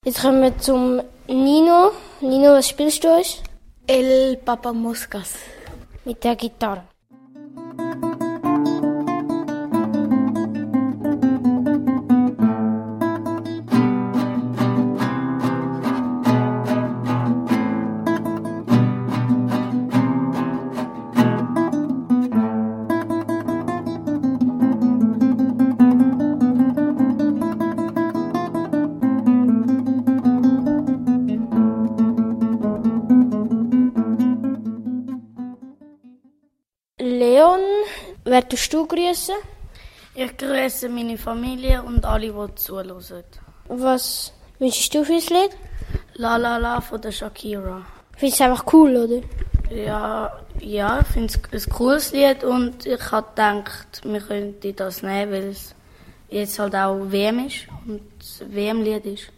Jetzt kommen wir zum Nino. Nino, was spielst du uns? El Papamoscas. Mit der Gitarre. Leon, wer tust du grüßen? Ich grüße meine Familie und alle, die zuhören. Was wünschst du fürs Lied? La La La von der Shakira. Findest du es einfach cool, oder? Ja, ich finde es ein cooles Lied und ich habe gedacht, wir könnten das nehmen, weil es jetzt halt auch WM ist und das WM-Lied ist.